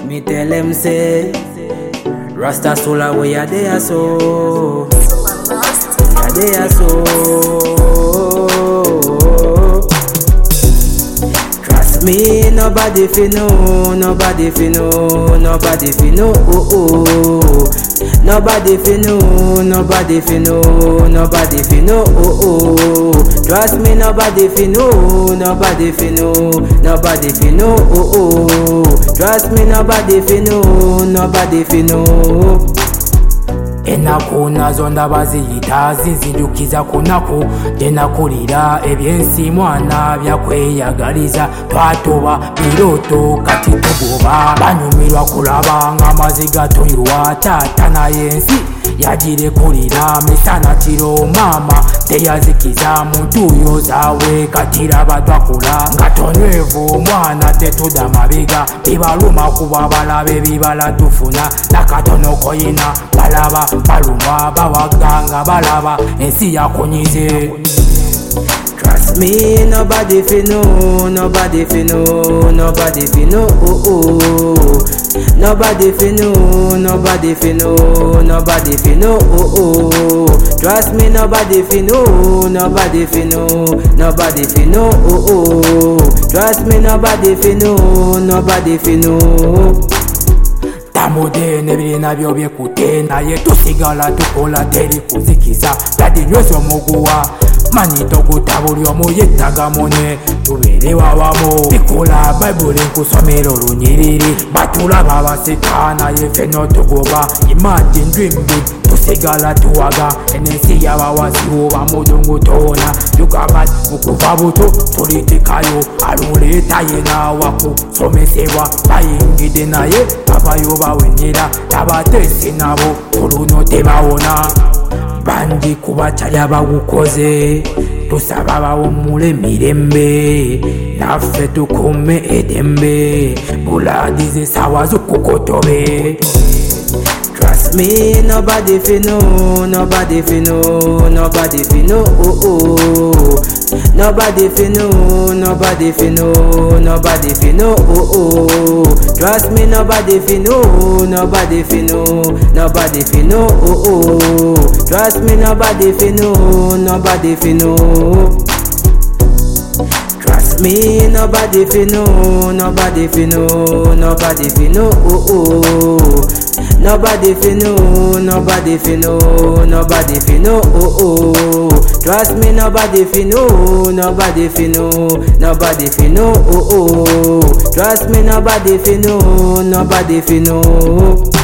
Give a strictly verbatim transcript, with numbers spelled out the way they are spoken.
Me tell them say, Rasta soul we are there so, we are there so. Trust me, nobody fi know, nobody fi know, nobody fi know. Oh oh, nobody fi know, nobody fi know, nobody fi know. Oh oh, trust me, nobody fi know, nobody fi know, nobody fi know. Oh oh, trust me, nobody fi know, nobody fi know. Ennaku nazo ndabaziyita zinzindukiza kunaku gyenakulira ebyensi mwana byakweyagaliza twatoba biroto kati tugoba banyumirwa kulaba nga amaziga tuyirwa taata naye ensi yagirekulira misana kiro mama teyazikiza muntu yo zawe katiraba twakula nga tonywevu mwana tetuda mabiga bibaluma kuba balabe bibala tufuna nakatono koyina balaba baluma bawaganga balaba ensi yakonyize. Trust me, nobody fi know, nobody fi know, nobody fi know. Oh oh, nobody fi know, nobody fi know, nobody fi know. Oh oh, trust me, nobody fi know, nobody fi know, nobody fi know. Oh oh, trust me, nobody fi know, nobody fi know. Tamude nebiri nabyo byekute naye tusigala tukola teri kuzikiza ladi nyoso muguwa manito kutabulyo muyetaga mone tubere wawamu bikola Bible nkusomero lunyiriri batulaba baseka naye feno tugoba imagine dream big tusigala tuwaga enensi y'abawasiwo bamudungu tona yugamba mukuva buto tulitikayo aluleta yena wakusomesebwa bayingide naye abayo bawenyera tabatesi nabo oluno tebawona bangi kubakyalya bagukoze tusaba bawummule mirembe naffe tukume edembe buladize sawa zukukotobe. Trust me, nobody fi know, nobody fi know, nobody fi know. Oh oh, nobody fi know, nobody fi know, nobody fi know. Oh oh, trust me, nobody fi know, nobody fi know, nobody fi know. Oh oh, trust me, nobody fi know, nobody fi know. Trust me, nobody fi know, nobody fi know, nobody fi know. Oh oh, nobody fi know, nobody fi know, nobody fi know. Oh oh, trust me, nobody fi know, nobody fi know, nobody fi know. Oh oh, trust me, nobody fi know, nobody fi know.